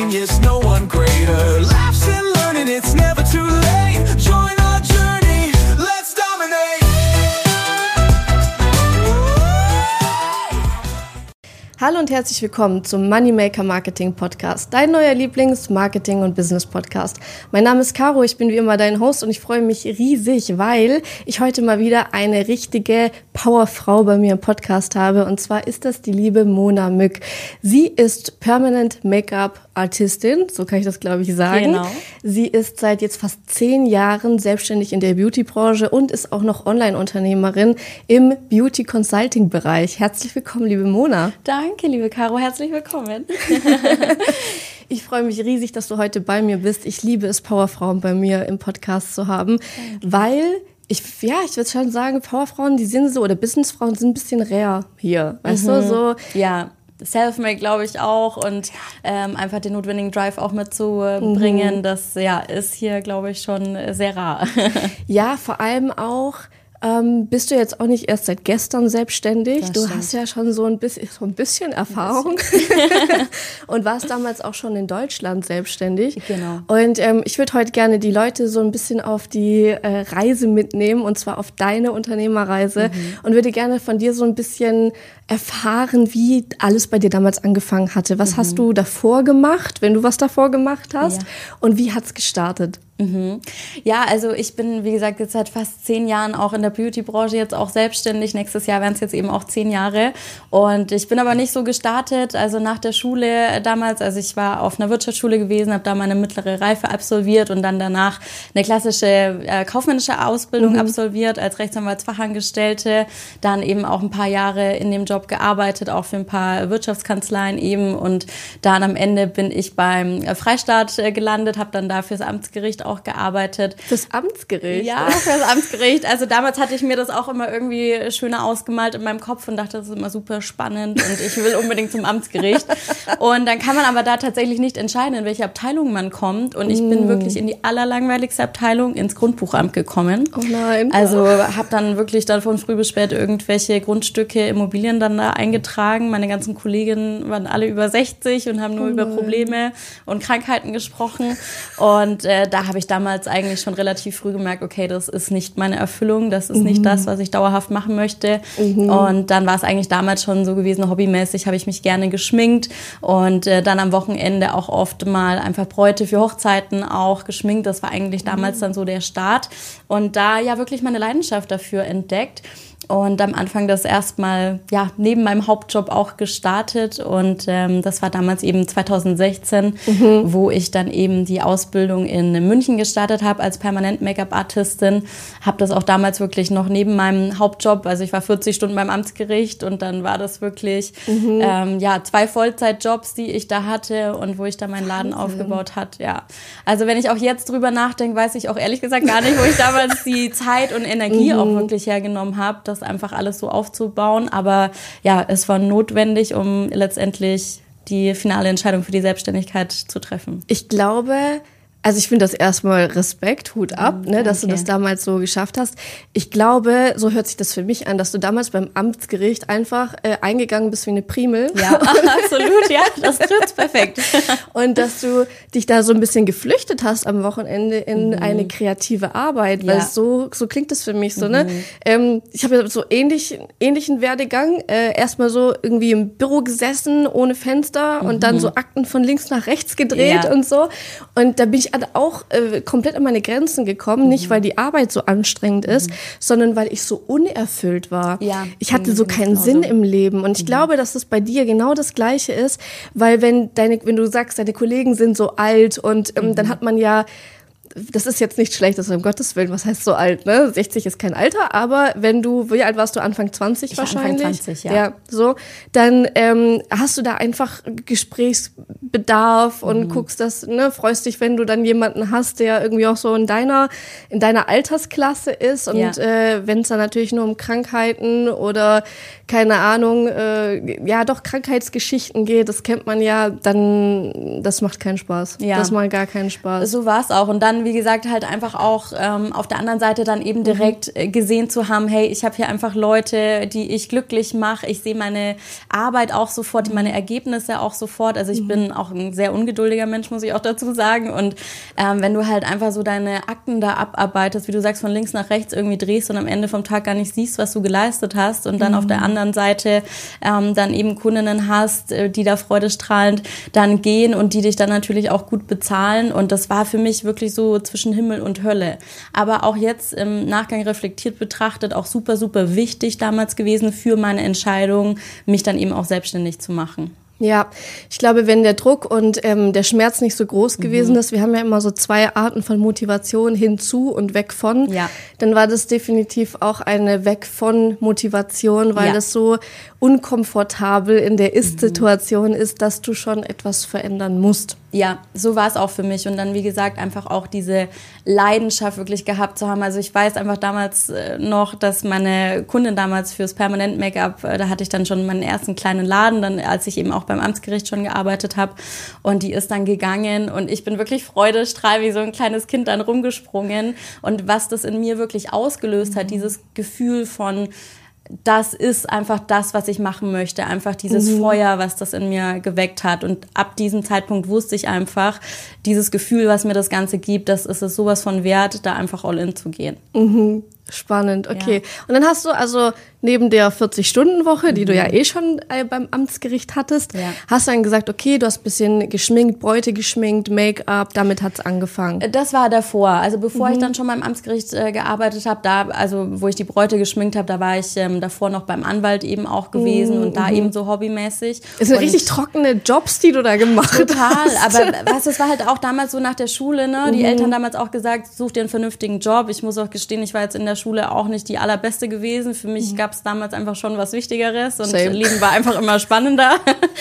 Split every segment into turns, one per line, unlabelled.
genius, no one greater. Laughs and learning, it's never too late. Join our journey, let's dominate.
Hallo und herzlich willkommen zum Moneymaker Marketing Podcast, dein neuer Lieblings-Marketing- und Business-Podcast. Mein Name ist Caro, ich bin wie immer dein Host und ich freue mich riesig, weil ich heute mal wieder eine richtige Powerfrau bei mir im Podcast habe, und zwar ist das die liebe Mona Mück. Sie ist Permanent Make-up-Artistin, so kann ich das, glaube ich, sagen.
Genau.
Sie ist seit jetzt fast 10 Jahren selbstständig in der Beauty-Branche und ist auch noch Online-Unternehmerin im Beauty-Consulting-Bereich. Herzlich willkommen, liebe Mona.
Danke, liebe Caro, herzlich willkommen.
Ich freue mich riesig, dass du heute bei mir bist. Ich liebe es, Powerfrauen bei mir im Podcast zu haben, weil ich würde schon sagen, Powerfrauen, die sind so, oder Businessfrauen sind ein bisschen rare hier, weißt du, so.
Ja, Selfmade glaube ich auch, und einfach den notwendigen Drive auch mitzubringen, das ist hier, glaube ich, schon sehr rar.
Ja, vor allem auch, bist du jetzt auch nicht erst seit gestern selbstständig. Du hast ja schon so ein bisschen Erfahrung und warst damals auch schon in Deutschland selbstständig.
Genau.
Und ich würde heute gerne die Leute so ein bisschen auf die Reise mitnehmen, und zwar auf deine Unternehmerreise, und würde gerne von dir so ein bisschen erfahren, wie alles bei dir damals angefangen hatte. Was hast du davor gemacht, wenn du was davor gemacht hast, und wie hat's gestartet?
Ja, also ich bin, wie gesagt, jetzt seit fast 10 Jahren auch in der Beauty-Branche, jetzt auch selbstständig. Nächstes Jahr werden es jetzt eben auch 10 Jahre. Und ich bin aber nicht so gestartet, also nach der Schule damals, also ich war auf einer Wirtschaftsschule gewesen, habe da meine mittlere Reife absolviert und dann danach eine klassische kaufmännische Ausbildung absolviert als Rechtsanwaltsfachangestellte. Dann eben auch ein paar Jahre in dem Job gearbeitet, auch für ein paar Wirtschaftskanzleien eben. Und dann am Ende bin ich beim Freistaat gelandet, habe dann da fürs Amtsgericht auch gearbeitet.
Fürs Amtsgericht?
Ja, fürs Amtsgericht. Also damals hatte ich mir das auch immer irgendwie schöner ausgemalt in meinem Kopf und dachte, das ist immer super spannend und ich will unbedingt zum Amtsgericht. Und dann kann man aber da tatsächlich nicht entscheiden, in welche Abteilung man kommt. Und ich bin wirklich in die allerlangweiligste Abteilung, ins Grundbuchamt gekommen.
Oh nein.
Also habe dann wirklich dann von früh bis spät irgendwelche Grundstücke, Immobilien dann da eingetragen. Meine ganzen Kolleginnen waren alle über 60 und haben nur über Probleme und Krankheiten gesprochen. Und da habe ich damals eigentlich schon relativ früh gemerkt, okay, das ist nicht meine Erfüllung, das ist nicht das, was ich dauerhaft machen möchte. Und dann war es eigentlich damals schon so gewesen, hobbymäßig habe ich mich gerne geschminkt und dann am Wochenende auch oft mal einfach Bräute für Hochzeiten auch geschminkt. Das war eigentlich damals dann so der Start und da ja wirklich meine Leidenschaft dafür entdeckt. Und am Anfang das erstmal neben meinem Hauptjob auch gestartet und das war damals eben 2016, wo ich dann eben die Ausbildung in München gestartet habe als Permanent Make-up-Artistin. Habe das auch damals wirklich noch neben meinem Hauptjob, also ich war 40 Stunden beim Amtsgericht und dann war das wirklich 2 Vollzeitjobs, die ich da hatte und wo ich da meinen Laden aufgebaut hatte. Ja. Also wenn ich auch jetzt drüber nachdenke, weiß ich auch ehrlich gesagt gar nicht, wo ich damals die Zeit und Energie auch wirklich hergenommen habe, das einfach alles so aufzubauen. Aber ja, es war notwendig, um letztendlich die finale Entscheidung für die Selbstständigkeit zu treffen.
Ich glaube, also ich finde das erstmal Respekt, Hut ab, ne, dass du das damals so geschafft hast. Ich glaube, so hört sich das für mich an, dass du damals beim Amtsgericht einfach eingegangen bist wie eine Primel.
Ja, absolut, ja, das trifft's perfekt.
Und dass du dich da so ein bisschen geflüchtet hast am Wochenende in eine kreative Arbeit, weil so klingt das für mich so, ne? Ich habe ja so ähnlichen Werdegang, erstmal so irgendwie im Büro gesessen, ohne Fenster und dann so Akten von links nach rechts gedreht und so. Und da bin ich auch komplett an meine Grenzen gekommen, nicht weil die Arbeit so anstrengend ist, sondern weil ich so unerfüllt war.
Ja,
ich hatte so keinen Sinn im Leben und ich glaube, dass das bei dir genau das Gleiche ist, weil wenn du sagst, deine Kollegen sind so alt und dann hat man ja, das ist jetzt nicht schlecht, also um Gottes Willen, was heißt so alt, ne? 60 ist kein Alter, aber wie alt warst du? Anfang 20 wahrscheinlich?
Anfang 20, ja.
Ja, so. Dann hast du da einfach Gesprächsbedarf und guckst das, ne, freust dich, wenn du dann jemanden hast, der irgendwie auch so in deiner Altersklasse ist und wenn es dann natürlich nur um Krankheiten oder keine Ahnung, Krankheitsgeschichten geht, das kennt man ja, dann, das macht keinen Spaß.
Ja.
Das macht gar keinen Spaß.
So war es auch. Und dann, dann, wie gesagt, halt einfach auch auf der anderen Seite dann eben direkt gesehen zu haben, hey, ich habe hier einfach Leute, die ich glücklich mache. Ich sehe meine Arbeit auch sofort, meine Ergebnisse auch sofort. Also ich bin auch ein sehr ungeduldiger Mensch, muss ich auch dazu sagen. Und wenn du halt einfach so deine Akten da abarbeitest, wie du sagst, von links nach rechts irgendwie drehst und am Ende vom Tag gar nicht siehst, was du geleistet hast und dann auf der anderen Seite dann eben Kundinnen hast, die da freudestrahlend dann gehen und die dich dann natürlich auch gut bezahlen. Und das war für mich wirklich so zwischen Himmel und Hölle. Aber auch jetzt im Nachgang reflektiert betrachtet auch super, super wichtig damals gewesen für meine Entscheidung, mich dann eben auch selbstständig zu machen.
Ja, ich glaube, wenn der Druck und der Schmerz nicht so groß gewesen ist, wir haben ja immer so 2 Arten von Motivation, hinzu und weg von, dann war das definitiv auch eine weg von Motivation, weil das so unkomfortabel in der Ist-Situation ist, dass du schon etwas verändern musst.
Ja, so war es auch für mich und dann, wie gesagt, einfach auch diese Leidenschaft wirklich gehabt zu haben. Also ich weiß einfach damals noch, dass meine Kundin damals fürs Permanent-Make-up, da hatte ich dann schon meinen ersten kleinen Laden, dann als ich eben auch beim Amtsgericht schon gearbeitet habe und die ist dann gegangen und ich bin wirklich freudestrahlend wie so ein kleines Kind dann rumgesprungen und was das in mir wirklich ausgelöst hat, dieses Gefühl von das ist einfach das, was ich machen möchte. Einfach dieses Feuer, was das in mir geweckt hat. Und ab diesem Zeitpunkt wusste ich einfach, dieses Gefühl, was mir das Ganze gibt, das ist es sowas von wert, da einfach all in zu gehen.
Spannend, okay. Ja. Und dann hast du also neben der 40-Stunden-Woche, die du ja eh schon beim Amtsgericht hattest, hast du dann gesagt, okay, du hast ein bisschen geschminkt, Bräute geschminkt, Make-up, damit hat's angefangen.
Das war davor. Also bevor ich dann schon beim Amtsgericht gearbeitet habe, da, also wo ich die Bräute geschminkt habe, da war ich davor noch beim Anwalt eben auch gewesen und da eben so hobbymäßig.
Das sind richtig trockene Jobs, die du da gemacht hast.
Total, aber weißt du, es war halt auch damals so nach der Schule, ne? Die Eltern damals auch gesagt, such dir einen vernünftigen Job. Ich muss auch gestehen, ich war jetzt in der Schule auch nicht die allerbeste gewesen. Für mich gab es damals einfach schon was Wichtigeres und Leben war einfach immer spannender.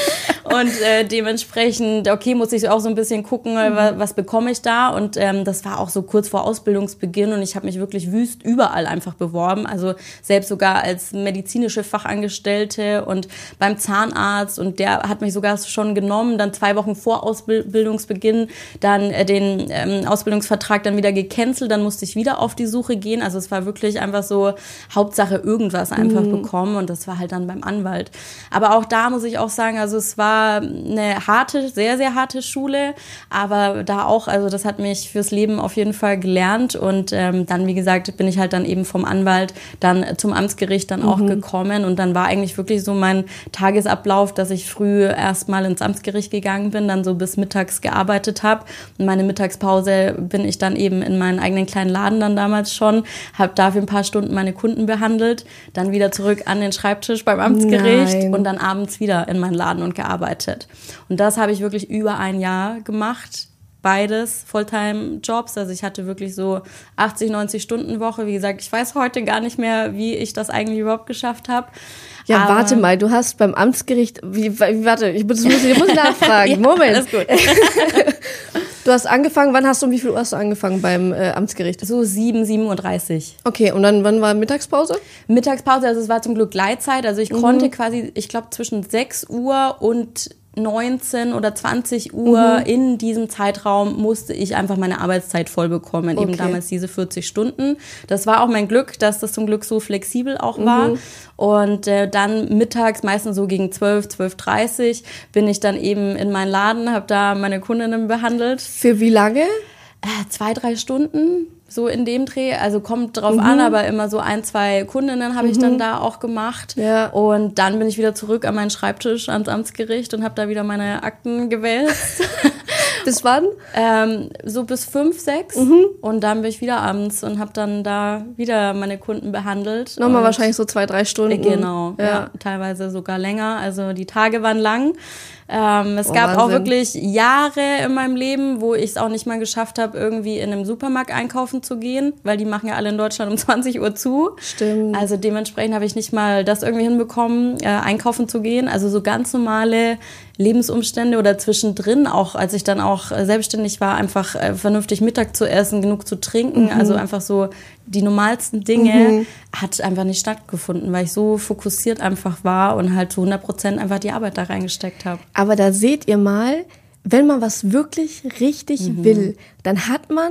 Und dementsprechend, okay, muss ich auch so ein bisschen gucken, was bekomme ich da. Und das war auch so kurz vor Ausbildungsbeginn und ich habe mich wirklich wüst überall einfach beworben. Also selbst sogar als medizinische Fachangestellte und beim Zahnarzt. Und der hat mich sogar schon genommen, dann 2 Wochen vor Ausbildungsbeginn, dann den Ausbildungsvertrag dann wieder gecancelt. Dann musste ich wieder auf die Suche gehen. Also es war wirklich einfach so Hauptsache irgendwas einfach bekommen. Und das war halt dann beim Anwalt. Aber auch da muss ich auch sagen, also es war eine harte, sehr, sehr harte Schule, aber da auch, also das hat mich fürs Leben auf jeden Fall gelernt und dann, wie gesagt, bin ich halt dann eben vom Anwalt dann zum Amtsgericht dann auch gekommen und dann war eigentlich wirklich so mein Tagesablauf, dass ich früh erstmal ins Amtsgericht gegangen bin, dann so bis mittags gearbeitet habe und meine Mittagspause bin ich dann eben in meinen eigenen kleinen Laden dann damals schon, habe da für ein paar Stunden meine Kunden behandelt, dann wieder zurück an den Schreibtisch beim Amtsgericht und dann abends wieder in meinen Laden und gearbeitet. Und das habe ich wirklich über ein Jahr gemacht. Beides Fulltime-Jobs. Also ich hatte wirklich so 80, 90 Stunden Woche. Wie gesagt, ich weiß heute gar nicht mehr, wie ich das eigentlich überhaupt geschafft habe.
Ja, aber warte mal, du hast beim Amtsgericht, warte, ich muss nachfragen.
Ja,
Moment.
alles gut.
Du hast angefangen, um wie viel Uhr hast du angefangen beim Amtsgericht?
So 7:37 Uhr.
Okay, und dann wann war Mittagspause?
Mittagspause, also es war zum Glück Gleitzeit. Also ich konnte quasi, ich glaube zwischen 6 Uhr und 19 oder 20 Uhr in diesem Zeitraum musste ich einfach meine Arbeitszeit voll bekommen. Eben damals diese 40 Stunden. Das war auch mein Glück, dass das zum Glück so flexibel auch war. Und dann mittags, meistens so gegen 12:30 Uhr, bin ich dann eben in meinen Laden, habe da meine Kundinnen behandelt.
Für wie lange?
2-3 Stunden. So in dem Dreh, also kommt drauf an, aber immer so 1-2 Kundinnen habe ich dann da auch gemacht. Ja. Und dann bin ich wieder zurück an meinen Schreibtisch, ans Amtsgericht und habe da wieder meine Akten gewälzt.
Bis wann?
So bis 5, 6. Und dann bin ich wieder abends und habe dann da wieder meine Kunden behandelt.
Nochmal wahrscheinlich so 2-3 Stunden.
Genau, ja, teilweise sogar länger. Also die Tage waren lang. Es gab auch wirklich Jahre in meinem Leben, wo ich es auch nicht mal geschafft habe, irgendwie in einem Supermarkt einkaufen zu gehen, weil die machen ja alle in Deutschland um 20 Uhr zu.
Stimmt.
Also dementsprechend habe ich nicht mal das irgendwie hinbekommen, einkaufen zu gehen. Also so ganz normale Lebensumstände oder zwischendrin auch, als ich dann auch selbstständig war, einfach vernünftig Mittag zu essen, genug zu trinken, also einfach so die normalsten Dinge hat einfach nicht stattgefunden, weil ich so fokussiert einfach war und halt zu 100% einfach die Arbeit da reingesteckt habe.
Aber da seht ihr mal, wenn man was wirklich richtig will, dann hat man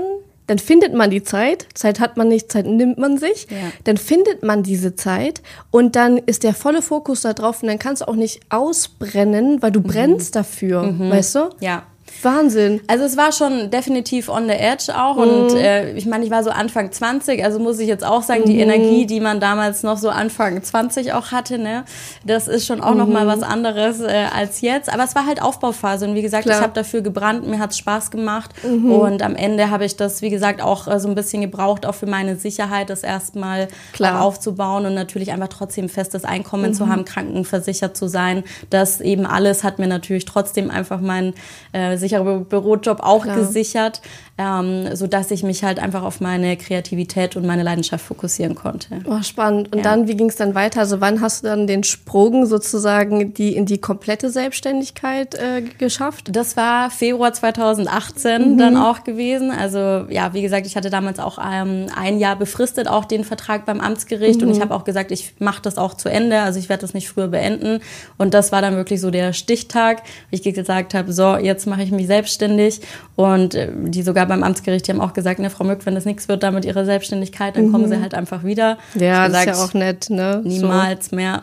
dann findet man die Zeit hat man nicht, Zeit nimmt man sich, dann findet man diese Zeit und dann ist der volle Fokus da drauf und dann kannst du auch nicht ausbrennen, weil du brennst dafür, weißt du?
Ja.
Wahnsinn.
Also es war schon definitiv on the edge auch und ich meine, ich war so Anfang 20, also muss ich jetzt auch sagen, die Energie, die man damals noch so Anfang 20 auch hatte, ne, das ist schon auch noch mal was anderes als jetzt, aber es war halt Aufbauphase und wie gesagt, ich habe dafür gebrannt, mir hat's Spaß gemacht und am Ende habe ich das, wie gesagt, auch so ein bisschen gebraucht, auch für meine Sicherheit, das erstmal aufzubauen und natürlich einfach trotzdem festes Einkommen zu haben, krankenversichert zu sein, das eben alles hat mir natürlich trotzdem einfach mein sicherer Bürojob auch gesichert, sodass ich mich halt einfach auf meine Kreativität und meine Leidenschaft fokussieren konnte.
Oh, spannend. Und dann, wie ging es dann weiter? Also wann hast du dann den Sprung sozusagen in die komplette Selbstständigkeit geschafft?
Das war Februar 2018 dann auch gewesen. Also ja, wie gesagt, ich hatte damals auch ein Jahr befristet auch den Vertrag beim Amtsgericht und ich habe auch gesagt, ich mache das auch zu Ende, also ich werde das nicht früher beenden. Und das war dann wirklich so der Stichtag, wo ich gesagt habe, so, jetzt mache ich mich selbstständig und die sogar beim Amtsgericht, die haben auch gesagt, ne, Frau Mück, wenn das nichts wird da mit ihrer Selbstständigkeit, dann kommen sie halt einfach wieder.
Ja, das ist ja auch nett, ne?
Niemals mehr.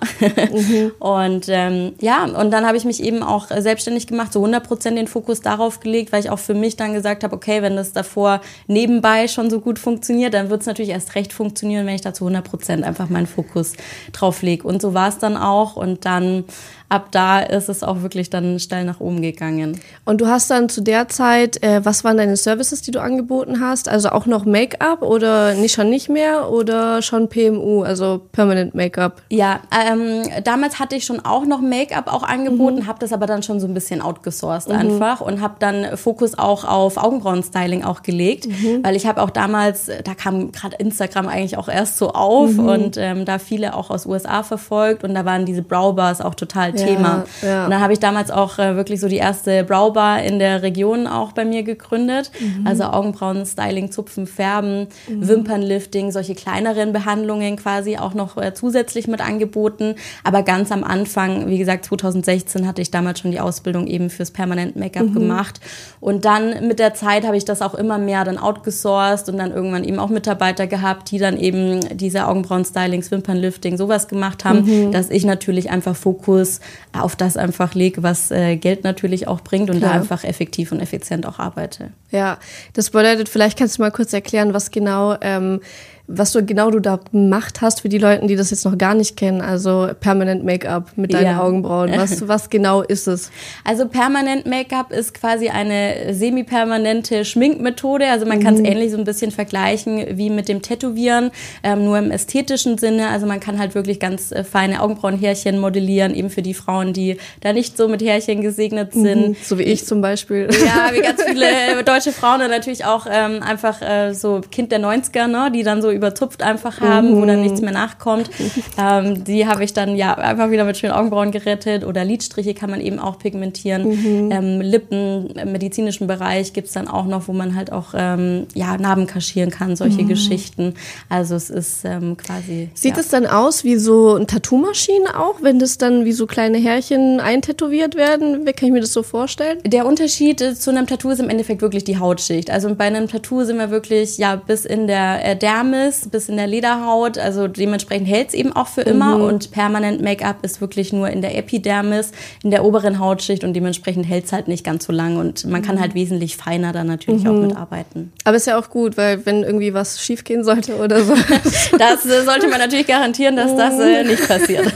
Und und dann habe ich mich eben auch selbstständig gemacht, so 100% den Fokus darauf gelegt, weil ich auch für mich dann gesagt habe, okay, wenn das davor nebenbei schon so gut funktioniert, dann wird es natürlich erst recht funktionieren, wenn ich da zu 100% einfach meinen Fokus drauf lege. Und so war es dann auch und dann ab da ist es auch wirklich dann steil nach oben gegangen.
Und du hast dann zu der Zeit, was waren deine Services, die du angeboten hast? Also auch noch Make-up oder schon nicht mehr oder schon PMU, also Permanent Make-up?
Ja, damals hatte ich schon auch noch Make-up auch angeboten, habe das aber dann schon so ein bisschen outgesourced einfach und habe dann Fokus auch auf Augenbrauen-Styling auch gelegt, weil ich habe auch damals, da kam gerade Instagram eigentlich auch erst so auf und da viele auch aus USA verfolgt und da waren diese Browbars auch total Thema. Ja. Und dann habe ich damals auch wirklich so die erste Browbar in der Region auch bei mir gegründet. Also Augenbrauen, Styling, Zupfen, Färben, Wimpernlifting, solche kleineren Behandlungen quasi auch noch zusätzlich mit angeboten. Aber ganz am Anfang, wie gesagt, 2016 hatte ich damals schon die Ausbildung eben fürs Permanent Make-up gemacht. Und dann mit der Zeit habe ich das auch immer mehr dann outgesourced und dann irgendwann eben auch Mitarbeiter gehabt, die dann eben diese Augenbrauen-Stylings, Wimpernlifting, sowas gemacht haben, dass ich natürlich einfach Fokus auf das einfach lege, was Geld natürlich auch bringt und da einfach effektiv und effizient auch arbeite.
Ja, das bedeutet, vielleicht kannst du mal kurz erklären, was du da gemacht hast für die Leute, die das jetzt noch gar nicht kennen, also Permanent Make-up mit deinen Augenbrauen. Was genau ist es?
Also Permanent Make-up ist quasi eine semi-permanente Schminkmethode. Also man kann es ähnlich so ein bisschen vergleichen wie mit dem Tätowieren, nur im ästhetischen Sinne. Also man kann halt wirklich ganz feine Augenbrauenhärchen modellieren, eben für die Frauen, die da nicht so mit Härchen gesegnet sind.
So wie ich zum Beispiel.
Ja, wie ganz viele deutsche Frauen und natürlich auch einfach so Kind der 90er, ne, die dann so überzupft einfach haben, wo dann nichts mehr nachkommt. Die habe ich dann einfach wieder mit schönen Augenbrauen gerettet oder Lidstriche kann man eben auch pigmentieren. Lippen, im medizinischen Bereich gibt's dann auch noch, wo man halt auch Narben kaschieren kann, solche Geschichten. Also es ist quasi...
Sieht es dann aus wie so eine Tattoo-Maschine auch, wenn das dann wie so kleine Härchen eintätowiert werden? Wie kann ich mir das so vorstellen?
Der Unterschied zu einem Tattoo ist im Endeffekt wirklich die Hautschicht. Also bei einem Tattoo sind wir wirklich bis in der Dermis, bis in der Lederhaut, also dementsprechend hält es eben auch für immer und Permanent Make-up ist wirklich nur in der Epidermis, in der oberen Hautschicht und dementsprechend hält es halt nicht ganz so lang und man kann halt wesentlich feiner dann natürlich auch mitarbeiten.
Aber ist ja auch gut, weil wenn irgendwie was schief gehen sollte oder so.
Das sollte man natürlich garantieren, dass das nicht passiert.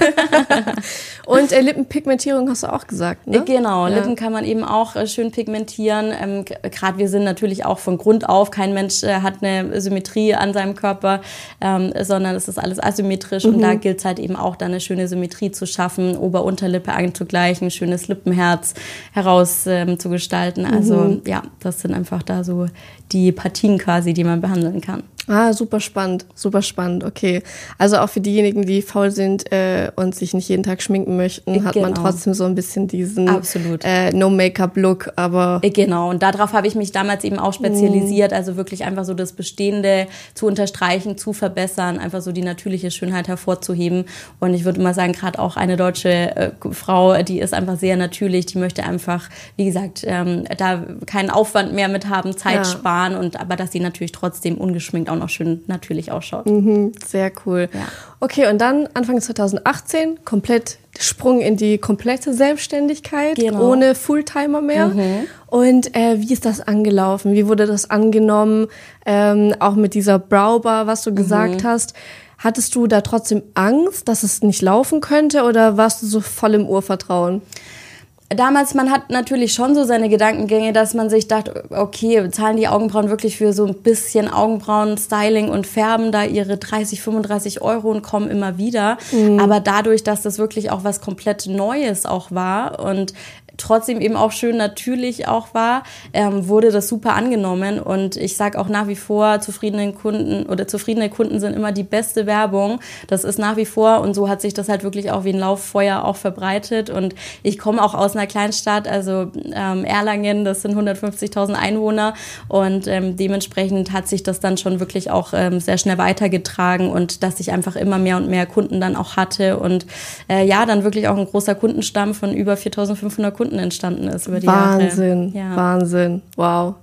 Und Lippenpigmentierung hast du auch gesagt, ne?
Genau, Lippen kann man eben auch schön pigmentieren. Gerade wir sind natürlich auch von Grund auf, kein Mensch hat eine Symmetrie an seinem Körper, sondern es ist alles asymmetrisch und da gilt es halt eben auch, da eine schöne Symmetrie zu schaffen, Ober-Unterlippe anzugleichen, ein schönes Lippenherz heraus zu gestalten. Also das sind einfach da so die Partien quasi, die man behandeln kann.
Ah, super spannend, okay. Also auch für diejenigen, die faul sind und sich nicht jeden Tag schminken möchten, hat man trotzdem so ein bisschen diesen No-Make-up-Look, aber...
Genau, und darauf habe ich mich damals eben auch spezialisiert, also wirklich einfach so das Bestehende zu unterstreichen, zu verbessern, einfach so die natürliche Schönheit hervorzuheben. Und ich würde mal sagen, gerade auch eine deutsche Frau, die ist einfach sehr natürlich, die möchte einfach, wie gesagt, da keinen Aufwand mehr mit haben, Zeit sparen, aber dass sie natürlich trotzdem ungeschminkt auch noch schön natürlich ausschaut.
Sehr cool. Ja. Okay, und dann Anfang 2018 komplett Sprung in die komplette Selbstständigkeit, ohne Fulltimer mehr. Und wie ist das angelaufen? Wie wurde das angenommen? Auch mit dieser Browbar, was du gesagt hast. Hattest du da trotzdem Angst, dass es nicht laufen könnte, oder warst du so voll im Urvertrauen?
Damals, man hat natürlich schon so seine Gedankengänge, dass man sich dachte, okay, zahlen die Augenbrauen wirklich für so ein bisschen Augenbrauen-Styling und färben da ihre 30, 35 Euro und kommen immer wieder. Aber dadurch, dass das wirklich auch was komplett Neues auch war und trotzdem eben auch schön natürlich auch war, wurde das super angenommen. Und ich sage auch nach wie vor, zufriedene Kunden sind immer die beste Werbung. Das ist nach wie vor, und so hat sich das halt wirklich auch wie ein Lauffeuer auch verbreitet. Und ich komme auch aus einer Kleinstadt, also Erlangen, das sind 150.000 Einwohner, und dementsprechend hat sich das dann schon wirklich auch sehr schnell weitergetragen, und dass ich einfach immer mehr und mehr Kunden dann auch hatte und dann wirklich auch ein großer Kundenstamm von über 4.500 Kunden entstanden ist über die Jahre.
Wahnsinn, wow.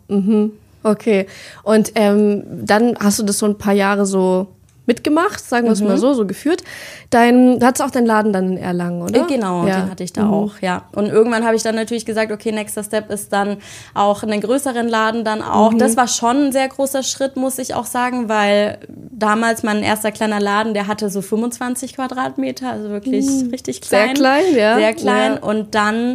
Okay, und dann hast du das so ein paar Jahre so mitgemacht, sagen wir es mal so geführt. Du hattest auch deinen Laden dann in Erlangen, oder?
Genau, den hatte ich da auch, ja. Und irgendwann habe ich dann natürlich gesagt, okay, nächster Step ist dann auch einen größeren Laden dann auch. Das war schon ein sehr großer Schritt, muss ich auch sagen, weil damals mein erster kleiner Laden, der hatte so 25 Quadratmeter, also wirklich richtig klein.
Sehr klein, ja.
Sehr klein. Ja. Und dann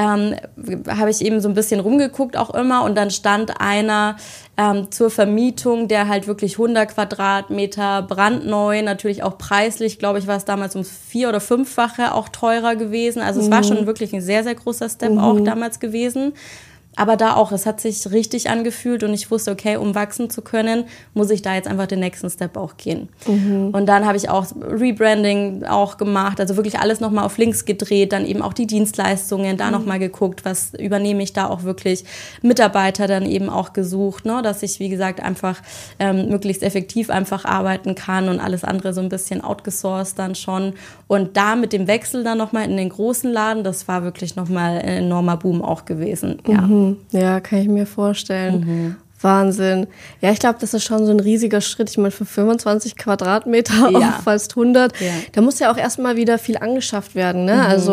habe ich eben so ein bisschen rumgeguckt auch immer, und dann stand einer zur Vermietung, der halt wirklich 100 Quadratmeter brandneu, natürlich auch preislich, glaube ich, war es damals um 4- oder 5-fache auch teurer gewesen. Also es war schon wirklich ein sehr, sehr großer Step auch damals gewesen. Aber da auch, es hat sich richtig angefühlt, und ich wusste, okay, um wachsen zu können, muss ich da jetzt einfach den nächsten Step auch gehen. Und dann habe ich auch Rebranding auch gemacht, also wirklich alles nochmal auf links gedreht, dann eben auch die Dienstleistungen, da nochmal geguckt, was übernehme ich da auch wirklich, Mitarbeiter dann eben auch gesucht, ne, dass ich, wie gesagt, einfach möglichst effektiv einfach arbeiten kann, und alles andere so ein bisschen outgesourced dann schon. Und da mit dem Wechsel dann nochmal in den großen Laden, das war wirklich nochmal ein enormer Boom auch gewesen, ja.
Ja, kann ich mir vorstellen. Wahnsinn. Ja, ich glaube, das ist schon so ein riesiger Schritt. Ich meine, für 25 Quadratmeter auf fast 100, da muss ja auch erstmal wieder viel angeschafft werden, ne? Also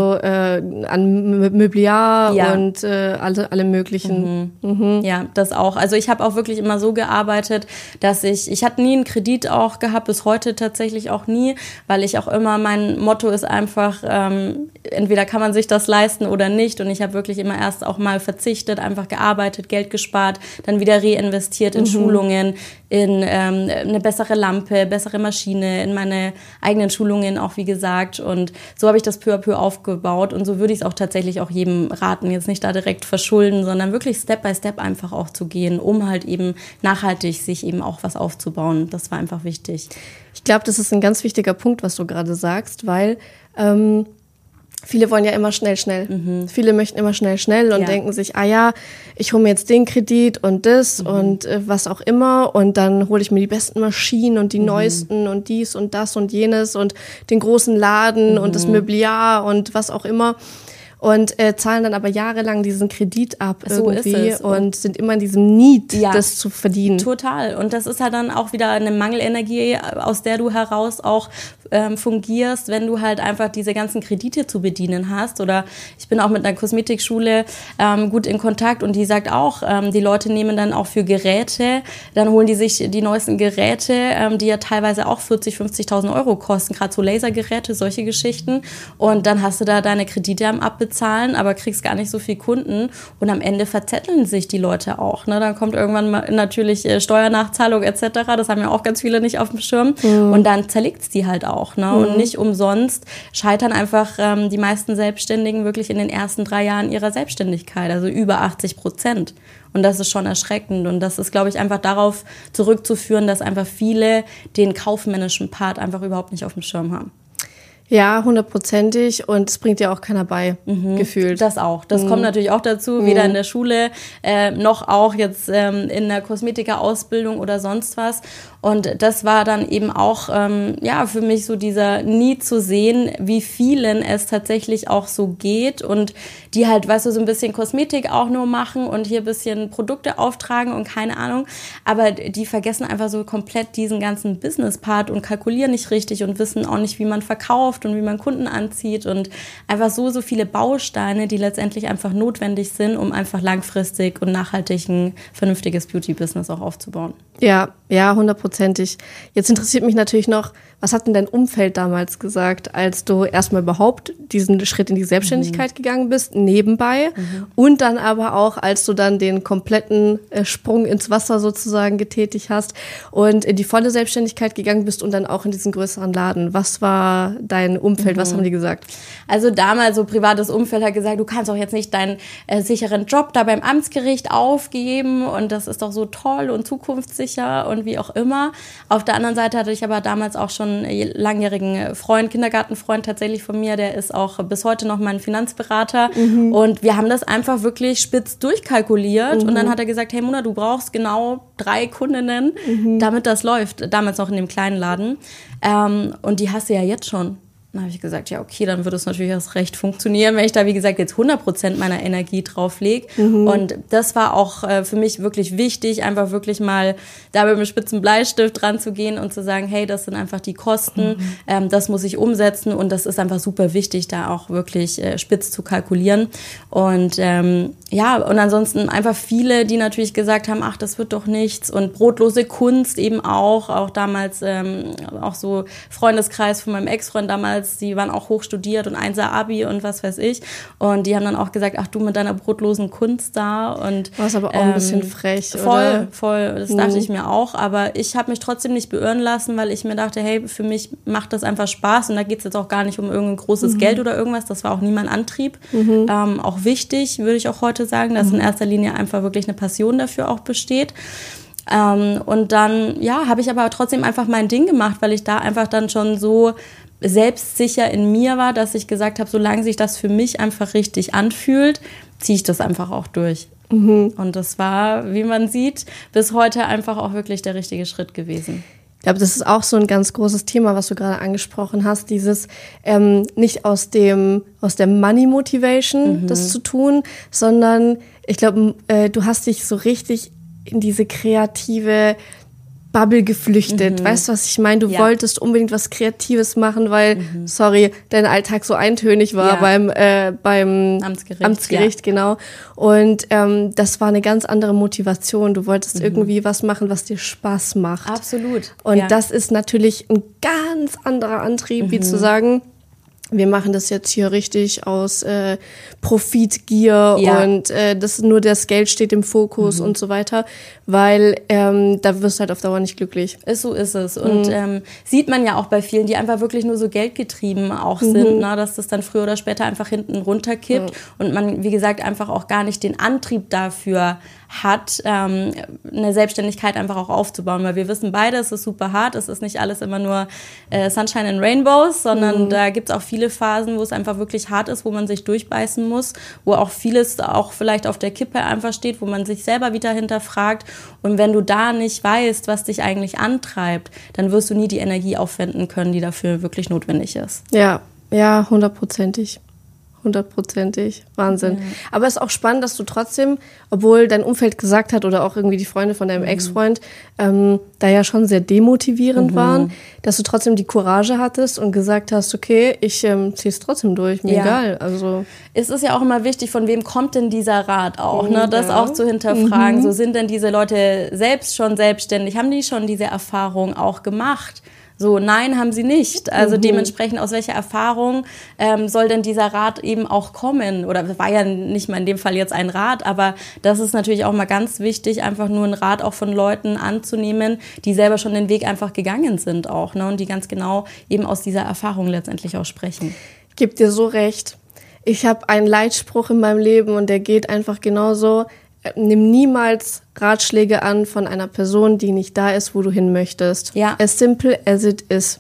an Mobiliar und alle möglichen.
Ja, das auch. Also ich habe auch wirklich immer so gearbeitet, dass ich hatte nie einen Kredit auch gehabt, bis heute tatsächlich auch nie, weil ich auch immer, mein Motto ist einfach, entweder kann man sich das leisten oder nicht, und ich habe wirklich immer erst auch mal verzichtet, einfach gearbeitet, Geld gespart, dann wieder investiert in Schulungen, in eine bessere Lampe, bessere Maschine, in meine eigenen Schulungen auch, wie gesagt. Und so habe ich das peu à peu aufgebaut. Und so würde ich es auch tatsächlich auch jedem raten, jetzt nicht da direkt verschulden, sondern wirklich Step by Step einfach auch zu gehen, um halt eben nachhaltig sich eben auch was aufzubauen. Das war einfach wichtig.
Ich glaube, das ist ein ganz wichtiger Punkt, was du gerade sagst, weil viele wollen ja immer schnell. Viele möchten immer schnell und denken sich, ich hole mir jetzt den Kredit und das und was auch immer, und dann hole ich mir die besten Maschinen und die neuesten und dies und das und jenes und den großen Laden und das Mobiliar und was auch immer. Und zahlen dann aber jahrelang diesen Kredit ab irgendwie, so ist es. Und sind immer in diesem Need, das zu verdienen.
Total. Und das ist halt dann auch wieder eine Mangelenergie, aus der du heraus auch fungierst, wenn du halt einfach diese ganzen Kredite zu bedienen hast. Oder ich bin auch mit einer Kosmetikschule gut in Kontakt, und die sagt auch, die Leute nehmen dann auch für Geräte, dann holen die sich die neuesten Geräte, die ja teilweise auch 40.000, 50.000 Euro kosten, gerade so Lasergeräte, solche Geschichten. Und dann hast du da deine Kredite am Abbezahlen, aber kriegst gar nicht so viel Kunden, und am Ende verzetteln sich die Leute auch. Ne? Dann kommt irgendwann mal natürlich Steuernachzahlung etc., das haben ja auch ganz viele nicht auf dem Schirm, und dann zerlegt es die halt auch. auch, ne? Und nicht umsonst scheitern einfach die meisten Selbstständigen wirklich in den ersten 3 Jahren ihrer Selbstständigkeit, also über 80%. Und das ist schon erschreckend. Und das ist, glaube ich, einfach darauf zurückzuführen, dass einfach viele den kaufmännischen Part einfach überhaupt nicht auf dem Schirm haben.
Ja, 100%ig, und es bringt ja auch keiner bei, gefühlt.
Das auch. Das kommt natürlich auch dazu, weder in der Schule noch auch jetzt in der Kosmetikerausbildung oder sonst was. Und das war dann eben auch für mich so dieser Need zu sehen, wie vielen es tatsächlich auch so geht und die halt, weißt du, so ein bisschen Kosmetik auch nur machen und hier ein bisschen Produkte auftragen und keine Ahnung. Aber die vergessen einfach so komplett diesen ganzen Business-Part und kalkulieren nicht richtig und wissen auch nicht, wie man verkauft und wie man Kunden anzieht und einfach so viele Bausteine, die letztendlich einfach notwendig sind, um einfach langfristig und nachhaltig ein vernünftiges Beauty-Business auch aufzubauen.
Ja, 100%ig. Jetzt interessiert mich natürlich noch, was hat denn dein Umfeld damals gesagt, als du erstmal überhaupt diesen Schritt in die Selbstständigkeit gegangen bist, nebenbei, und dann aber auch, als du dann den kompletten Sprung ins Wasser sozusagen getätigt hast und in die volle Selbstständigkeit gegangen bist und dann auch in diesen größeren Laden. Was war dein Umfeld? Was haben die gesagt?
Also damals so privates Umfeld hat gesagt, du kannst auch jetzt nicht deinen sicheren Job da beim Amtsgericht aufgeben und das ist doch so toll und zukunftssicher und wie auch immer. Auf der anderen Seite hatte ich aber damals auch schon einen langjährigen Freund, Kindergartenfreund tatsächlich von mir, der ist auch bis heute noch mein Finanzberater und wir haben das einfach wirklich spitz durchkalkuliert und dann hat er gesagt, hey Mona, du brauchst genau 3 Kundinnen, damit das läuft, damals noch in dem kleinen Laden und die hast du ja jetzt schon. Dann habe ich gesagt, ja okay, dann würde es natürlich erst recht funktionieren, wenn ich da, wie gesagt, jetzt 100% meiner Energie drauf lege. Und das war auch für mich wirklich wichtig, einfach wirklich mal da mit einem spitzen Bleistift dran zu gehen und zu sagen, hey, das sind einfach die Kosten, das muss ich umsetzen und das ist einfach super wichtig, da auch wirklich spitz zu kalkulieren. Und und ansonsten einfach viele, die natürlich gesagt haben, ach, das wird doch nichts und brotlose Kunst eben auch damals auch so Freundeskreis von meinem Ex-Freund damals, die waren auch hochstudiert und 1er Abi und was weiß ich. Und die haben dann auch gesagt, ach du mit deiner brotlosen Kunst da. Und
war es aber auch ein bisschen frech,
voll, das dachte ich mir auch. Aber ich habe mich trotzdem nicht beirren lassen, weil ich mir dachte, hey, für mich macht das einfach Spaß. Und da geht es jetzt auch gar nicht um irgendein großes Geld oder irgendwas. Das war auch nie mein Antrieb. Auch wichtig, würde ich auch heute sagen, dass in erster Linie einfach wirklich eine Passion dafür auch besteht. Und dann, habe ich aber trotzdem einfach mein Ding gemacht, weil ich da einfach dann schon so selbstsicher in mir war, dass ich gesagt habe, solange sich das für mich einfach richtig anfühlt, ziehe ich das einfach auch durch. Und das war, wie man sieht, bis heute einfach auch wirklich der richtige Schritt gewesen.
Ich glaube, das ist auch so ein ganz großes Thema, was du gerade angesprochen hast, dieses nicht aus der Money Motivation das zu tun, sondern ich glaube, du hast dich so richtig in diese kreative Bubble geflüchtet. Weißt du, was ich meine? Du wolltest unbedingt was Kreatives machen, weil, dein Alltag so eintönig war beim Amtsgericht, genau. Und das war eine ganz andere Motivation. Du wolltest irgendwie was machen, was dir Spaß macht.
Absolut.
Und das ist natürlich ein ganz anderer Antrieb, wie zu sagen, wir machen das jetzt hier richtig aus Profitgier und nur das Geld steht im Fokus und so weiter, weil da wirst du halt auf Dauer nicht glücklich.
So ist es. Und sieht man ja auch bei vielen, die einfach wirklich nur so geldgetrieben auch sind, ne, dass das dann früher oder später einfach hinten runterkippt und man, wie gesagt, einfach auch gar nicht den Antrieb dafür hat, eine Selbstständigkeit einfach auch aufzubauen, weil wir wissen beide, es ist super hart, es ist nicht alles immer nur Sunshine and Rainbows, sondern da gibt es auch viele Phasen, wo es einfach wirklich hart ist, wo man sich durchbeißen muss, wo auch vieles auch vielleicht auf der Kippe einfach steht, wo man sich selber wieder hinterfragt und wenn du da nicht weißt, was dich eigentlich antreibt, dann wirst du nie die Energie aufwenden können, die dafür wirklich notwendig ist.
Ja, 100%ig. 100%ig. Wahnsinn. Ja. Aber es ist auch spannend, dass du trotzdem, obwohl dein Umfeld gesagt hat oder auch irgendwie die Freunde von deinem Ex-Freund da ja schon sehr demotivierend waren, dass du trotzdem die Courage hattest und gesagt hast, okay, ich ziehe es trotzdem durch, mir egal. Also
es ist ja auch immer wichtig, von wem kommt denn dieser Rat auch, ne? Das auch zu hinterfragen. So sind denn diese Leute selbst schon selbstständig? Haben die schon diese Erfahrung auch gemacht? So, nein, haben sie nicht. Also dementsprechend, aus welcher Erfahrung soll denn dieser Rat eben auch kommen? Oder das war ja nicht mal in dem Fall jetzt ein Rat, aber das ist natürlich auch mal ganz wichtig, einfach nur einen Rat auch von Leuten anzunehmen, die selber schon den Weg einfach gegangen sind auch, ne? Und die ganz genau eben aus dieser Erfahrung letztendlich auch sprechen.
Ich gebe dir so recht. Ich habe einen Leitspruch in meinem Leben und der geht einfach genauso: Nimm niemals Ratschläge an von einer Person, die nicht da ist, wo du hin möchtest.
Ja.
As simple as it is.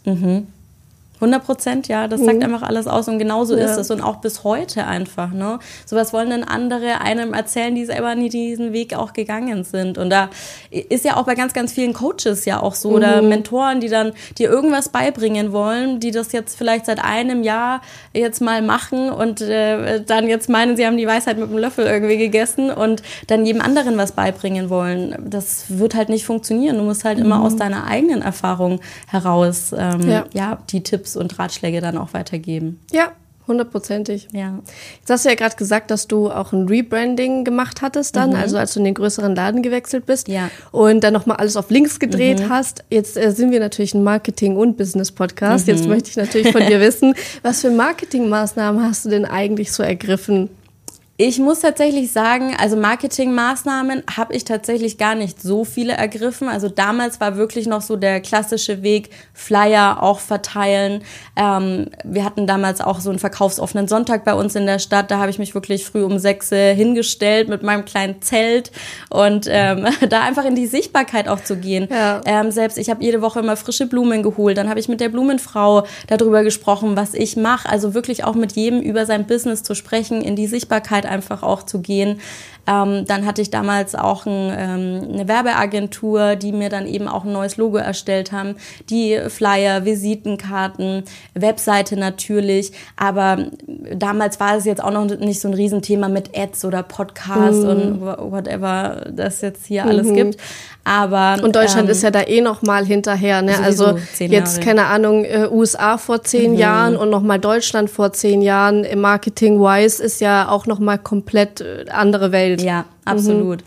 100%, ja, das sagt einfach alles aus und genauso ist es und auch bis heute einfach, ne? So was wollen denn andere einem erzählen, die selber nie diesen Weg auch gegangen sind, und da ist ja auch bei ganz, ganz vielen Coaches ja auch so oder Mentoren, die dann dir irgendwas beibringen wollen, die das jetzt vielleicht seit einem Jahr jetzt mal machen und dann jetzt meinen, sie haben die Weisheit mit dem Löffel irgendwie gegessen und dann jedem anderen was beibringen wollen. Das wird halt nicht funktionieren. Du musst halt immer aus deiner eigenen Erfahrung heraus die Tipps und Ratschläge dann auch weitergeben.
Ja, 100%.
Ja.
Jetzt hast du ja gerade gesagt, dass du auch ein Rebranding gemacht hattest dann, also als du in den größeren Laden gewechselt bist und dann nochmal alles auf links gedreht hast. Jetzt sind wir natürlich ein Marketing- und Business-Podcast. Jetzt möchte ich natürlich von dir wissen, was für Marketingmaßnahmen hast du denn eigentlich so ergriffen?
Ich muss tatsächlich sagen, also Marketingmaßnahmen habe ich tatsächlich gar nicht so viele ergriffen. Also damals war wirklich noch so der klassische Weg, Flyer auch verteilen. Wir hatten damals auch so einen verkaufsoffenen Sonntag bei uns in der Stadt. Da habe ich mich wirklich früh um 6 hingestellt mit meinem kleinen Zelt und da einfach in die Sichtbarkeit auch zu gehen. Ja. Selbst ich habe jede Woche immer frische Blumen geholt. Dann habe ich mit der Blumenfrau darüber gesprochen, was ich mache. Also wirklich auch mit jedem über sein Business zu sprechen, in die Sichtbarkeit einfach auch zu gehen. Dann hatte ich damals auch eine Werbeagentur, die mir dann eben auch ein neues Logo erstellt haben. Die Flyer, Visitenkarten, Webseite natürlich. Aber damals war es jetzt auch noch nicht so ein Riesenthema mit Ads oder Podcasts und whatever das jetzt hier alles gibt. Aber
und Deutschland ist ja da noch mal hinterher, ne? Also jetzt, keine Ahnung, USA vor 10 Jahren und noch mal Deutschland vor 10 Jahren. Marketing-wise ist ja auch noch mal komplett andere Welt.
Ja, absolut.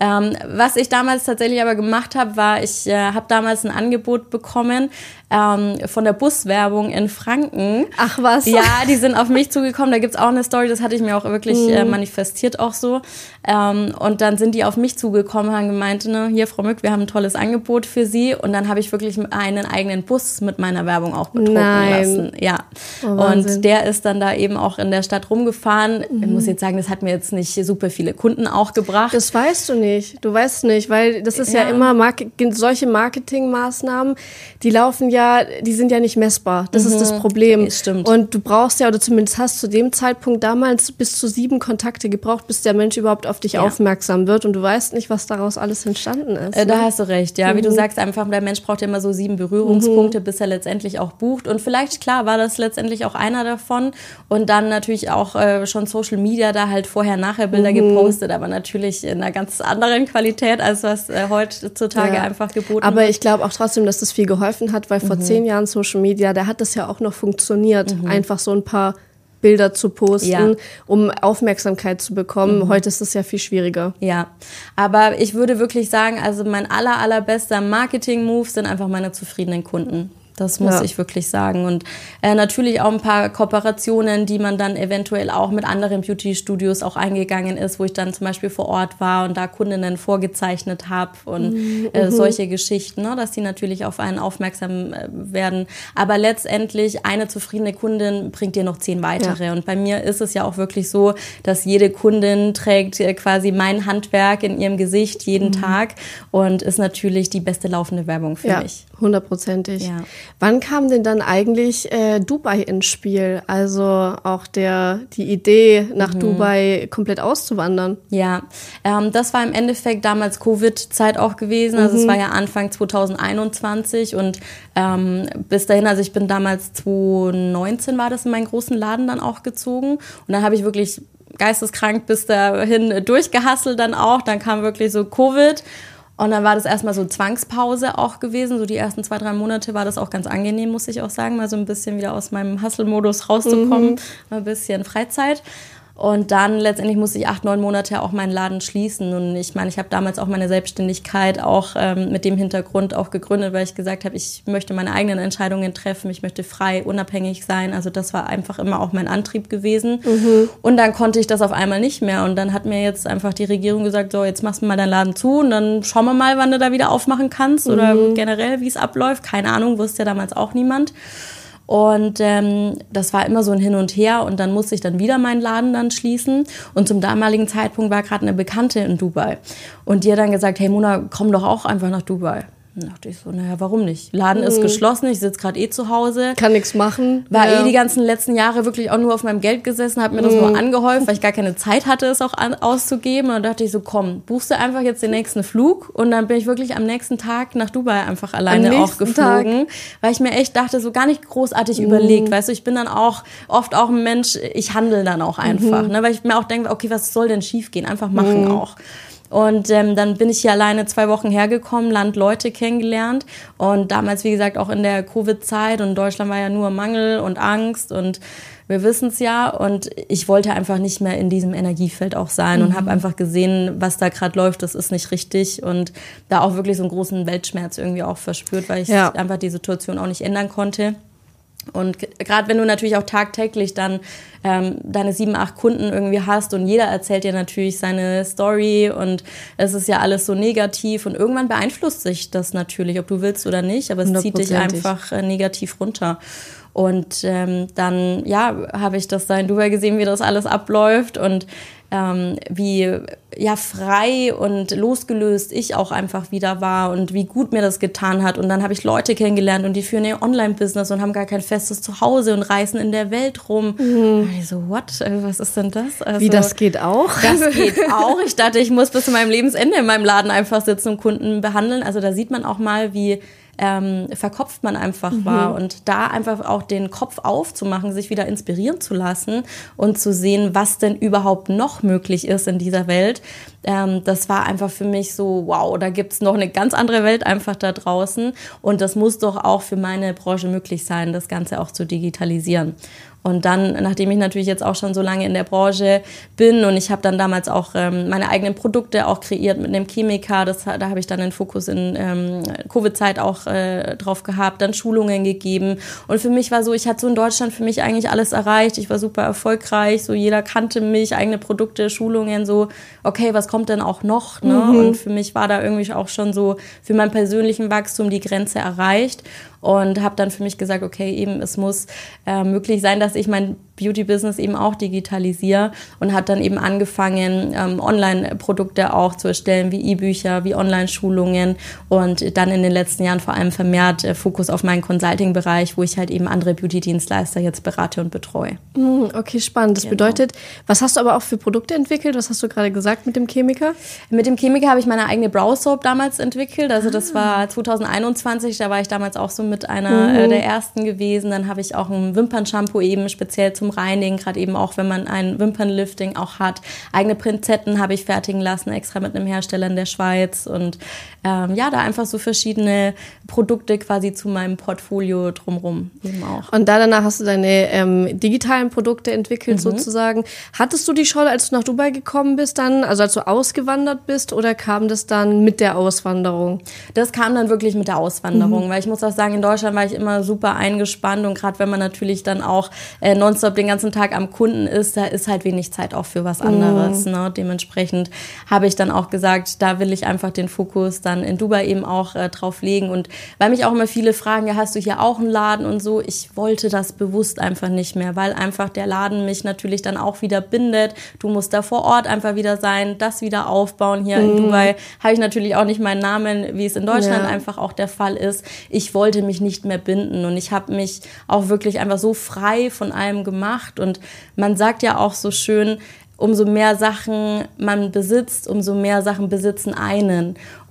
Was ich damals tatsächlich aber gemacht habe, war, ich habe damals ein Angebot bekommen von der Buswerbung in Franken.
Ach was?
Ja, die sind auf mich zugekommen. Da gibt's auch eine Story, das hatte ich mir auch wirklich manifestiert auch so. Und dann sind die auf mich zugekommen und haben gemeint, ne, hier Frau Mück, wir haben ein tolles Angebot für Sie. Und dann habe ich wirklich einen eigenen Bus mit meiner Werbung auch bedrucken lassen. Ja. Oh, und der ist dann da eben auch in der Stadt rumgefahren. Ich muss jetzt sagen, das hat mir jetzt nicht super viele Kunden auch gebracht.
Das weißt du nicht. Du weißt nicht, weil das ist ja immer solche Marketingmaßnahmen, die laufen ja, die sind ja nicht messbar. Das ist das Problem.
Das stimmt.
Und du brauchst ja, oder zumindest hast zu dem Zeitpunkt damals bis zu 7 Kontakte gebraucht, bis der Mensch überhaupt auf dich aufmerksam wird, und du weißt nicht, was daraus alles entstanden ist.
Da hast du recht, ja. Wie du sagst, einfach der Mensch braucht ja immer so 7 Berührungspunkte, bis er letztendlich auch bucht. Und vielleicht, klar, war das letztendlich auch einer davon. Und dann natürlich auch schon Social Media, da halt vorher-nachher Bilder gepostet, aber natürlich in einer ganz anderen Qualität, als was heutzutage einfach geboten wird.
Aber ich glaube auch trotzdem, dass das viel geholfen hat, weil vor 10 Jahren Social Media, da hat das ja auch noch funktioniert, einfach so ein paar Bilder zu posten, um Aufmerksamkeit zu bekommen. Heute ist es ja viel schwieriger.
Ja, aber ich würde wirklich sagen, also mein allerbester Marketing-Move sind einfach meine zufriedenen Kunden. Das muss ich wirklich sagen. Und natürlich auch ein paar Kooperationen, die man dann eventuell auch mit anderen Beauty-Studios auch eingegangen ist, wo ich dann zum Beispiel vor Ort war und da Kundinnen vorgezeichnet habe und solche Geschichten, ne, dass die natürlich auf einen aufmerksam werden. Aber letztendlich eine zufriedene Kundin bringt dir noch 10 weitere. Ja. Und bei mir ist es ja auch wirklich so, dass jede Kundin trägt quasi mein Handwerk in ihrem Gesicht jeden Tag und ist natürlich die beste laufende Werbung für mich.
100%.
Ja.
Wann kam denn dann eigentlich Dubai ins Spiel? Also auch die Idee, nach Dubai komplett auszuwandern?
Ja, das war im Endeffekt damals Covid-Zeit auch gewesen. Also es war ja Anfang 2021 und bis dahin, also ich bin damals 2019 war das in meinen großen Laden dann auch gezogen. Und dann habe ich wirklich geisteskrank bis dahin durchgehustelt dann auch. Dann kam wirklich so Covid. Und dann war das erstmal so Zwangspause auch gewesen. So die ersten 2-3 Monate war das auch ganz angenehm, muss ich auch sagen. Mal so ein bisschen wieder aus meinem Hustle-Modus rauszukommen. Mal ein bisschen Freizeit. Und dann letztendlich musste ich 8-9 Monate auch meinen Laden schließen. Und ich meine, ich habe damals auch meine Selbstständigkeit auch mit dem Hintergrund auch gegründet, weil ich gesagt habe, ich möchte meine eigenen Entscheidungen treffen, ich möchte frei, unabhängig sein. Also das war einfach immer auch mein Antrieb gewesen. Und dann konnte ich das auf einmal nicht mehr. Und dann hat mir jetzt einfach die Regierung gesagt, so jetzt machst du mal deinen Laden zu und dann schauen wir mal, wann du da wieder aufmachen kannst oder generell, wie es abläuft. Keine Ahnung, wusste ja damals auch niemand. Und das war immer so ein Hin und Her und dann musste ich dann wieder meinen Laden dann schließen und zum damaligen Zeitpunkt war gerade eine Bekannte in Dubai und die hat dann gesagt, hey Mona, komm doch auch einfach nach Dubai. Dann dachte ich so, naja, warum nicht? Laden ist geschlossen, ich sitze gerade zu Hause.
Kann nichts machen.
War die ganzen letzten Jahre wirklich auch nur auf meinem Geld gesessen, habe mir das nur angehäuft, weil ich gar keine Zeit hatte, es auch auszugeben. Und dann dachte ich so, komm, buchst du einfach jetzt den nächsten Flug. Und dann bin ich wirklich am nächsten Tag nach Dubai einfach alleine auch geflogen. Weil ich mir echt dachte, so gar nicht großartig überlegt. Weißt du, ich bin dann auch oft auch ein Mensch, ich handle dann auch einfach. Ne? Weil ich mir auch denke, okay, was soll denn schief gehen? Einfach machen auch. Und dann bin ich hier alleine 2 Wochen hergekommen, Leute kennengelernt und damals, wie gesagt, auch in der Covid-Zeit und Deutschland war ja nur Mangel und Angst und wir wissen es ja und ich wollte einfach nicht mehr in diesem Energiefeld auch sein und habe einfach gesehen, was da gerade läuft, das ist nicht richtig und da auch wirklich so einen großen Weltschmerz irgendwie auch verspürt, weil ich einfach die Situation auch nicht ändern konnte. Und gerade wenn du natürlich auch tagtäglich dann deine 7, 8 Kunden irgendwie hast und jeder erzählt dir natürlich seine Story und es ist ja alles so negativ und irgendwann beeinflusst sich das natürlich, ob du willst oder nicht, aber es zieht dich einfach negativ runter. Und dann habe ich das da in Dubai gesehen, wie das alles abläuft und wie frei und losgelöst ich auch einfach wieder war und wie gut mir das getan hat. Und dann habe ich Leute kennengelernt und die führen ihr Online-Business und haben gar kein festes Zuhause und reisen in der Welt rum. Und ich so, what? Was ist denn das? Also,
wie, das geht auch?
Das geht auch. Ich dachte, ich muss bis zu meinem Lebensende in meinem Laden einfach sitzen und Kunden behandeln. Also da sieht man auch mal, wie verkopft man einfach war und da einfach auch den Kopf aufzumachen, sich wieder inspirieren zu lassen und zu sehen, was denn überhaupt noch möglich ist in dieser Welt. Das war einfach für mich so, wow, da gibt's noch eine ganz andere Welt einfach da draußen und das muss doch auch für meine Branche möglich sein, das Ganze auch zu digitalisieren. Und dann, nachdem ich natürlich jetzt auch schon so lange in der Branche bin und ich habe dann damals auch meine eigenen Produkte auch kreiert mit einem Chemiker, da habe ich dann den Fokus in Covid-Zeit auch drauf gehabt, dann Schulungen gegeben und für mich war so, ich hatte so in Deutschland für mich eigentlich alles erreicht, ich war super erfolgreich, so jeder kannte mich, eigene Produkte, Schulungen, so okay, was kommt denn auch noch, ne? Und für mich war da irgendwie auch schon so für meinen persönlichen Wachstum die Grenze erreicht. Und habe dann für mich gesagt, okay, eben es muss möglich sein, dass ich mein Beauty-Business eben auch digitalisiere und habe dann eben angefangen, Online-Produkte auch zu erstellen, wie E-Bücher, wie Online-Schulungen und dann in den letzten Jahren vor allem vermehrt Fokus auf meinen Consulting-Bereich, wo ich halt eben andere Beauty-Dienstleister jetzt berate und betreue.
Okay, spannend. Das bedeutet, was hast du aber auch für Produkte entwickelt? Was hast du gerade gesagt mit dem Chemiker?
Mit dem Chemiker habe ich meine eigene Brow Soap damals entwickelt. Also das war 2021, da war ich damals auch so mit einer der ersten gewesen. Dann habe ich auch ein Wimpernshampoo eben speziell zum Reinigen, gerade eben auch, wenn man ein Wimpernlifting auch hat. Eigene Pinzetten habe ich fertigen lassen, extra mit einem Hersteller in der Schweiz und da einfach so verschiedene Produkte quasi zu meinem Portfolio drumherum eben auch.
Und danach hast du deine digitalen Produkte entwickelt sozusagen. Hattest du die schon, als du nach Dubai gekommen bist dann, also als du ausgewandert bist oder kam das dann mit der Auswanderung?
Das kam dann wirklich mit der Auswanderung, weil ich muss auch sagen, in Deutschland war ich immer super eingespannt und gerade wenn man natürlich dann auch nonstop den ganzen Tag am Kunden ist, da ist halt wenig Zeit auch für was anderes. Ne? Dementsprechend habe ich dann auch gesagt, da will ich einfach den Fokus dann in Dubai eben auch drauf legen und weil mich auch immer viele fragen, ja, hast du hier auch einen Laden und so, ich wollte das bewusst einfach nicht mehr, weil einfach der Laden mich natürlich dann auch wieder bindet, du musst da vor Ort einfach wieder sein, das wieder aufbauen. Hier in Dubai habe ich natürlich auch nicht meinen Namen, wie es in Deutschland einfach auch der Fall ist. Ich wollte mich nicht mehr binden und ich habe mich auch wirklich einfach so frei von allem gemacht und man sagt ja auch so schön, umso mehr Sachen man besitzt, umso mehr Sachen besitzen einen. Und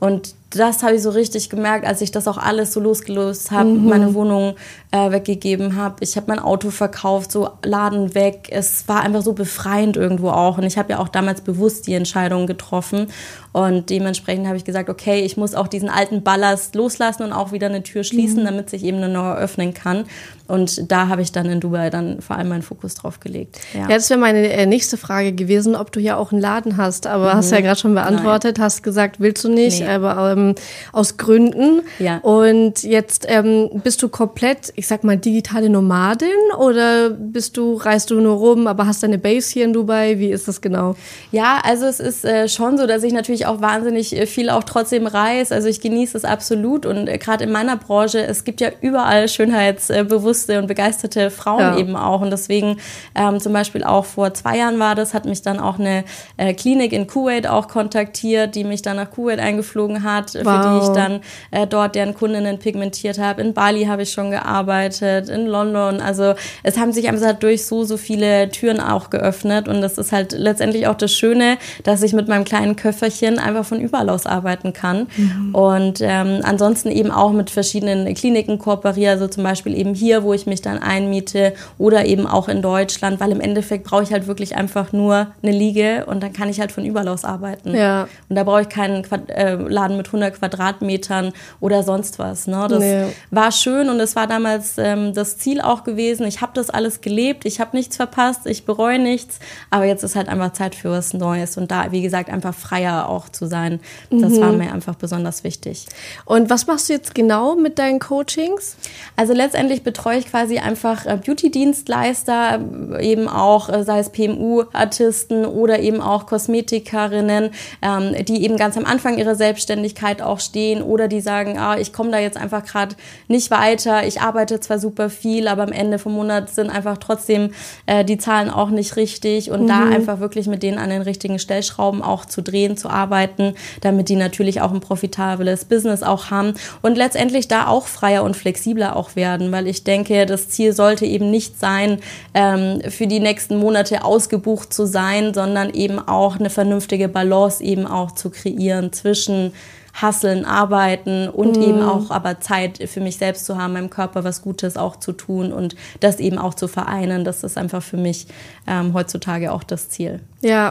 das habe ich so richtig gemerkt, als ich das auch alles so losgelöst habe, meine Wohnung weggegeben habe. Ich habe mein Auto verkauft, so Laden weg. Es war einfach so befreiend irgendwo auch. Und ich habe ja auch damals bewusst die Entscheidung getroffen. Und dementsprechend habe ich gesagt, okay, ich muss auch diesen alten Ballast loslassen und auch wieder eine Tür schließen, damit sich eben eine neue öffnen kann. Und da habe ich dann in Dubai dann vor allem meinen Fokus drauf gelegt.
Ja, das wäre meine nächste Frage gewesen, ob du ja auch einen Laden hast. Aber hast ja gerade schon beantwortet, hast gesagt, willst du nicht, aber aus Gründen.
Ja.
Und jetzt bist du komplett, ich sag mal, digitale Nomadin oder reist du nur rum, aber hast deine Base hier in Dubai? Wie ist das genau?
Ja, also es ist schon so, dass ich natürlich auch wahnsinnig viel auch trotzdem reise. Also ich genieße es absolut und gerade in meiner Branche, es gibt ja überall schönheitsbewusste und begeisterte Frauen eben auch. Und deswegen zum Beispiel auch vor 2 Jahren war das, hat mich dann auch eine Klinik in Kuwait auch kontaktiert, die mich dann nach Kuwait eingeflogen hat, für die ich dann dort deren Kundinnen pigmentiert habe. In Bali habe ich schon gearbeitet, in London. Also es haben sich einfach durch so viele Türen auch geöffnet und das ist halt letztendlich auch das Schöne, dass ich mit meinem kleinen Köfferchen einfach von überall aus arbeiten kann. Und ansonsten eben auch mit verschiedenen Kliniken kooperiere, also zum Beispiel eben hier, wo ich mich dann einmiete oder eben auch in Deutschland, weil im Endeffekt brauche ich halt wirklich einfach nur eine Liege und dann kann ich halt von überall aus arbeiten. Ja. Und da brauche ich keinen Laden mit 100 Quadratmetern oder sonst was. Ne? Das war schön und es war damals das Ziel auch gewesen. Ich habe das alles gelebt, ich habe nichts verpasst, ich bereue nichts, aber jetzt ist halt einfach Zeit für was Neues und da, wie gesagt, einfach freier auch zu sein. Das war mir einfach besonders wichtig.
Und was machst du jetzt genau mit deinen Coachings?
Also letztendlich betreue ich quasi einfach Beauty-Dienstleister, eben auch, sei es PMU-Artisten oder eben auch Kosmetikerinnen, die eben ganz am Anfang ihrer Selbstständigkeit auch stehen oder die sagen, ich komme da jetzt einfach gerade nicht weiter, ich arbeite zwar super viel, aber am Ende vom Monat sind einfach trotzdem die Zahlen auch nicht richtig und da einfach wirklich mit denen an den richtigen Stellschrauben auch zu drehen, zu arbeiten, damit die natürlich auch ein profitables Business auch haben und letztendlich da auch freier und flexibler auch werden, weil ich denke, das Ziel sollte eben nicht sein, für die nächsten Monate ausgebucht zu sein, sondern eben auch eine vernünftige Balance eben auch zu kreieren zwischen Hustlen, Arbeiten und eben auch aber Zeit für mich selbst zu haben, meinem Körper was Gutes auch zu tun und das eben auch zu vereinen. Das ist einfach für mich heutzutage auch das Ziel.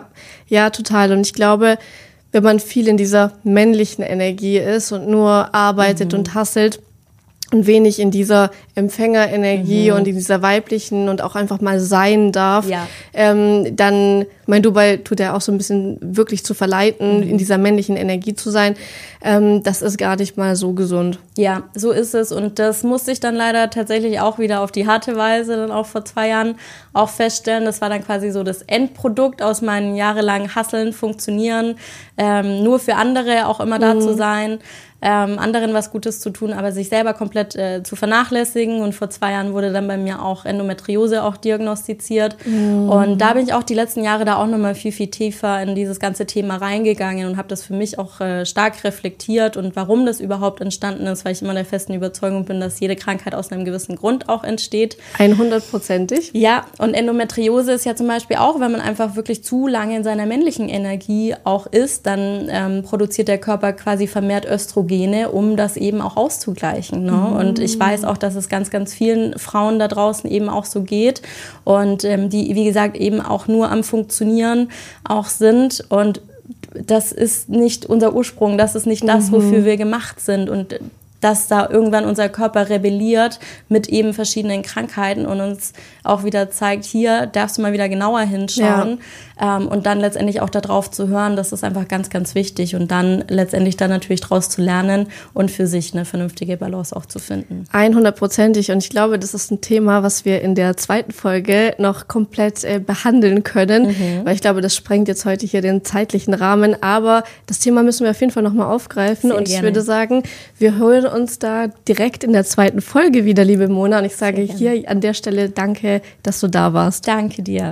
Ja, total. Und ich glaube, wenn man viel in dieser männlichen Energie ist und nur arbeitet und hustelt, und wenig in dieser Empfängerenergie und in dieser weiblichen und auch einfach mal sein darf, dann, Dubai tut ja auch so ein bisschen wirklich zu verleiten, in dieser männlichen Energie zu sein. Das ist gar nicht mal so gesund.
Ja, so ist es und das musste ich dann leider tatsächlich auch wieder auf die harte Weise dann auch vor 2 Jahren auch feststellen. Das war dann quasi so das Endprodukt aus meinen jahrelangen Hustlen, Funktionieren, nur für andere auch immer da zu sein. Anderen was Gutes zu tun, aber sich selber komplett zu vernachlässigen. Und vor 2 Jahren wurde dann bei mir auch Endometriose auch diagnostiziert. Und da bin ich auch die letzten Jahre da auch nochmal viel tiefer in dieses ganze Thema reingegangen und habe das für mich auch stark reflektiert und warum das überhaupt entstanden ist, weil ich immer der festen Überzeugung bin, dass jede Krankheit aus einem gewissen Grund auch entsteht.
100%ig?
Ja, und Endometriose ist ja zum Beispiel auch, wenn man einfach wirklich zu lange in seiner männlichen Energie auch ist, dann produziert der Körper quasi vermehrt Östrogen, um das eben auch auszugleichen. Ne? Und ich weiß auch, dass es ganz, ganz vielen Frauen da draußen eben auch so geht und die, wie gesagt, eben auch nur am Funktionieren auch sind und das ist nicht unser Ursprung, das ist nicht das, wofür wir gemacht sind und dass da irgendwann unser Körper rebelliert mit eben verschiedenen Krankheiten und uns auch wieder zeigt, hier darfst du mal wieder genauer hinschauen und dann letztendlich auch darauf zu hören, das ist einfach ganz, ganz wichtig und dann letztendlich dann natürlich daraus zu lernen und für sich eine vernünftige Balance auch zu finden.
100%ig und ich glaube, das ist ein Thema, was wir in der 2. Folge noch komplett behandeln können, weil ich glaube, das sprengt jetzt heute hier den zeitlichen Rahmen, aber das Thema müssen wir auf jeden Fall nochmal aufgreifen. Sehr und gerne. Ich würde sagen, wir hören uns da direkt in der 2. Folge wieder, liebe Mona. Und ich sage hier an der Stelle danke, dass du da warst.
Danke dir.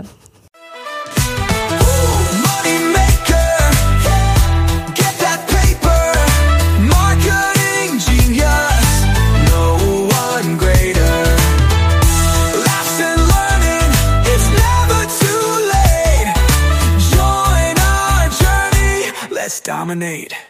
Dominate.